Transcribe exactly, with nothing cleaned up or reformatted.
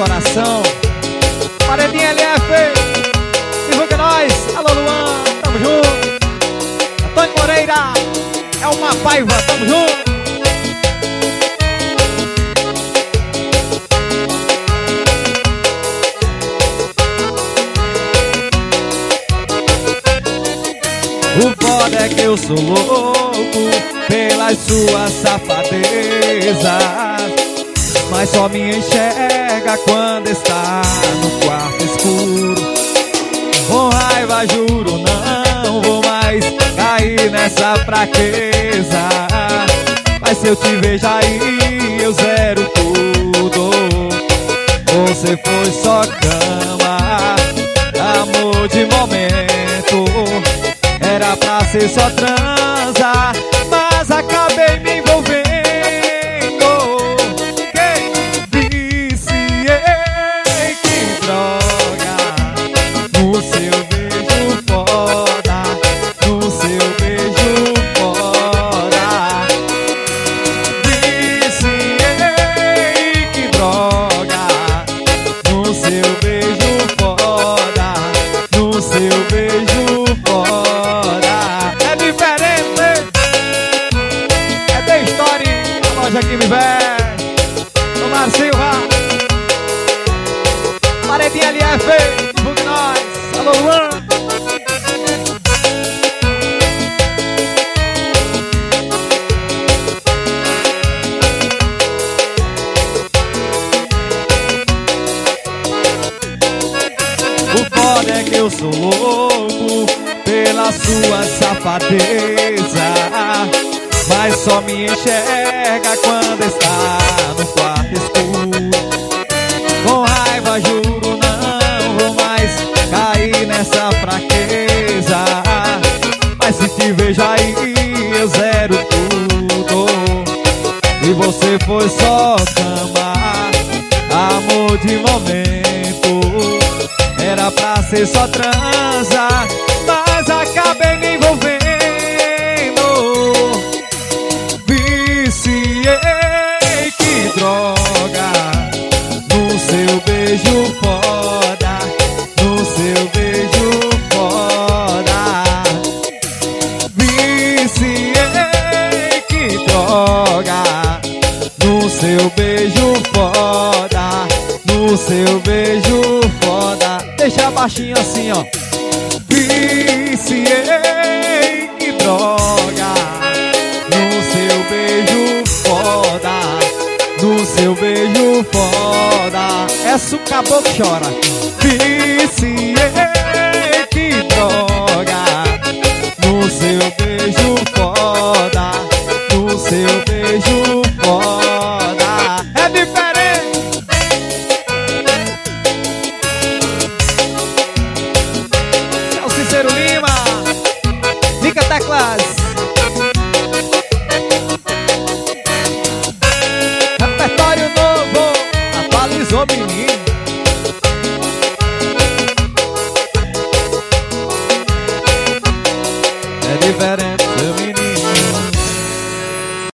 coração. Paredinha L F, divulga nós. Alô Luan, tamo junto. Antônio Moreira, é uma paiva, tamo junto. O foda é que eu sou louco pelas suas safadezas, mas só me enxerga quando está no quarto escuro. Com raiva juro não vou mais cair nessa fraqueza, mas se eu te vejo aí eu zero tudo. Você foi só cama, amor de momento, era pra ser só transa, mas acabei me envolvendo. Quem viciei, que droga, no seu beijo foda, no seu beijo foda. Viciei, que droga, no seu beijo foda, no seu beijo foda. Aqui me veste Omar Silva, Paredinha L F, divulgue nós. Alô Luan. O foda é que eu sou louco pela sua safadeza, mas só me enxerga quando está no quarto escuro. Com raiva juro não vou mais cair nessa fraqueza, mas se te vejo aí eu zero tudo. E você foi só cama, amor de momento, era pra ser só transa, mas acabei me envolvendo. Que droga, no seu beijo foda, no seu beijo foda. Viciei, que droga, no seu beijo foda, no seu beijo foda. Deixa baixinho assim, ó. Viciei, que droga, no seu beijo foda, no seu beijo foda. Essa o caboclo chora. Viciei, que droga, no seu beijo foda, no seu beijo foda. É diferente. Seu Cícero Lima, Liga Teclas. Repertório novo, atualizou, menino.